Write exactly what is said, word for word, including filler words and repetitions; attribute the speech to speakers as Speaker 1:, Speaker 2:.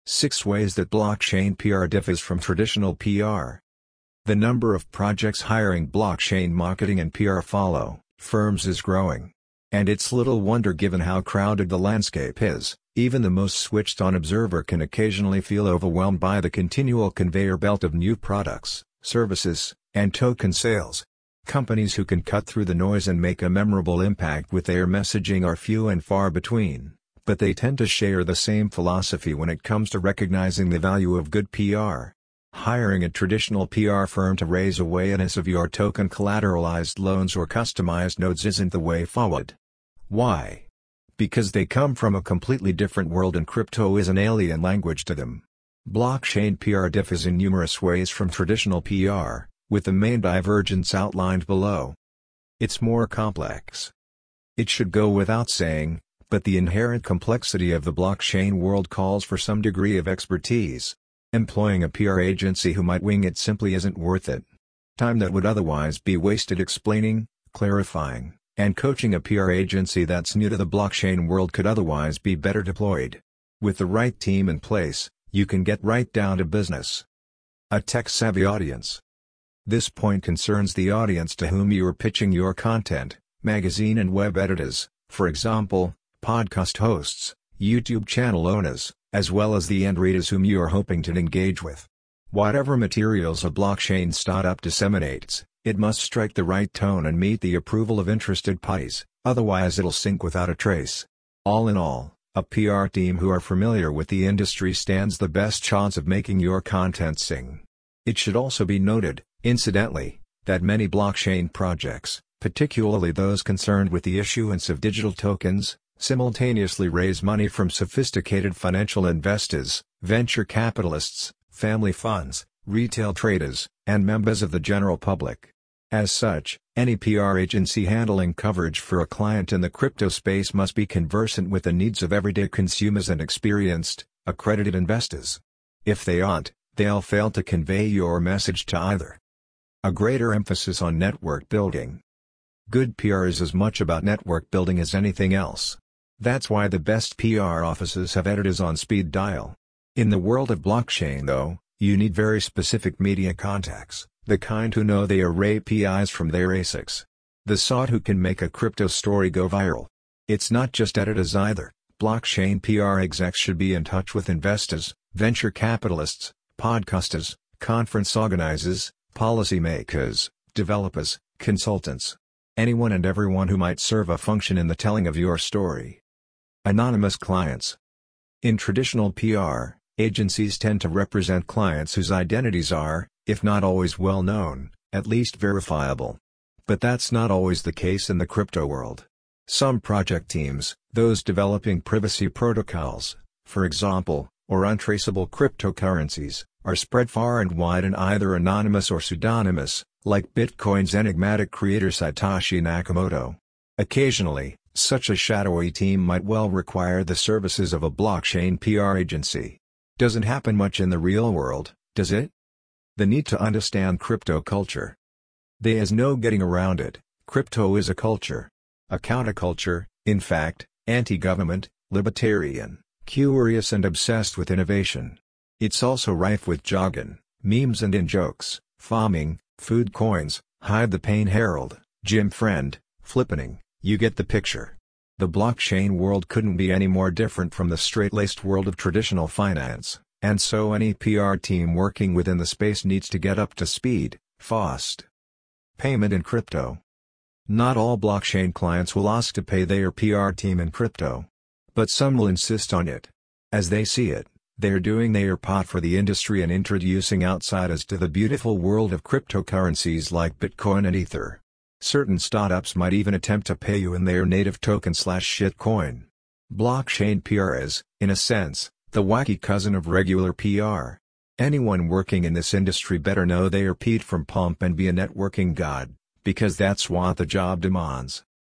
Speaker 1: six Ways that blockchain P R differs from traditional P R. The number of projects hiring blockchain marketing and P R follow firms is growing. And it's little wonder given how crowded the landscape is. Even the most switched-on observer can occasionally feel overwhelmed by the continual conveyor belt of new products, services, and token sales. Companies who can cut through the noise and make a memorable impact with their messaging are few and far between, but they tend to share the same philosophy when it comes to recognizing the value of good P R. Hiring a traditional P R firm to raise awareness of your token collateralized loans or customized nodes isn't the way forward. Why? Because they come from a completely different world and crypto is an alien language to them. Blockchain P R differs in numerous ways from traditional P R, with the main divergence outlined below. It's more complex. It should go without saying, but the inherent complexity of the blockchain world calls for some degree of expertise. Employing a P R agency who might wing it simply isn't worth it. Time that would otherwise be wasted explaining, clarifying, and coaching a P R agency that's new to the blockchain world could otherwise be better deployed. With the right team in place, you can get right down to business. A tech-savvy audience. This point concerns the audience to whom you are pitching your content: magazine and web editors, for example, podcast hosts, YouTube channel owners, as well as the end readers whom you are hoping to engage with. Whatever materials a blockchain startup disseminates, it must strike the right tone and meet the approval of interested parties, otherwise it'll sink without a trace. All in all, a P R team who are familiar with the industry stands the best chance of making your content sing. It should also be noted, incidentally, that many blockchain projects, particularly those concerned with the issuance of digital tokens, simultaneously raise money from sophisticated financial investors, venture capitalists, family funds, retail traders, and members of the general public. As such, any P R agency handling coverage for a client in the crypto space must be conversant with the needs of everyday consumers and experienced, accredited investors. If they aren't, they'll fail to convey your message to either. A greater emphasis on network building. Good P R is as much about network building as anything else. That's why the best P R offices have editors on speed dial. In the world of blockchain though, you need very specific media contacts, the kind who know their A P Is from their A S I Cs. The sort who can make a crypto story go viral. It's not just editors either. Blockchain P R execs should be in touch with investors, venture capitalists, podcasters, conference organizers, policymakers, developers, consultants. Anyone and everyone who might serve a function in the telling of your story. Anonymous clients. In traditional P R, agencies tend to represent clients whose identities are, if not always well known, at least verifiable. But that's not always the case in the crypto world. Some project teams, those developing privacy protocols, for example, or untraceable cryptocurrencies, are spread far and wide and either anonymous or pseudonymous, like Bitcoin's enigmatic creator Satoshi Nakamoto. Occasionally, such a shadowy team might well require the services of a blockchain P R agency. Doesn't happen much in the real world, does it? The need to understand crypto culture. There's no getting around it. Crypto is a culture. A counterculture, in fact, anti-government, libertarian, curious and obsessed with innovation. It's also rife with jargon, memes and in-jokes, farming, food coins, hide the pain herald, Jim Friend, flippening, you get the picture. The blockchain world couldn't be any more different from the straight-laced world of traditional finance, and so any P R team working within the space needs to get up to speed, fast. Payment in crypto. Not all blockchain clients will ask to pay their P R team in crypto. But some will insist on it. As they see it, they're doing their part for the industry and introducing outsiders to the beautiful world of cryptocurrencies like Bitcoin and Ether. Certain startups might even attempt to pay you in their native token slash shitcoin. Blockchain P R is, in a sense, the wacky cousin of regular P R. Anyone working in this industry better know they're paid from pump and be a networking god, because that's what the job demands.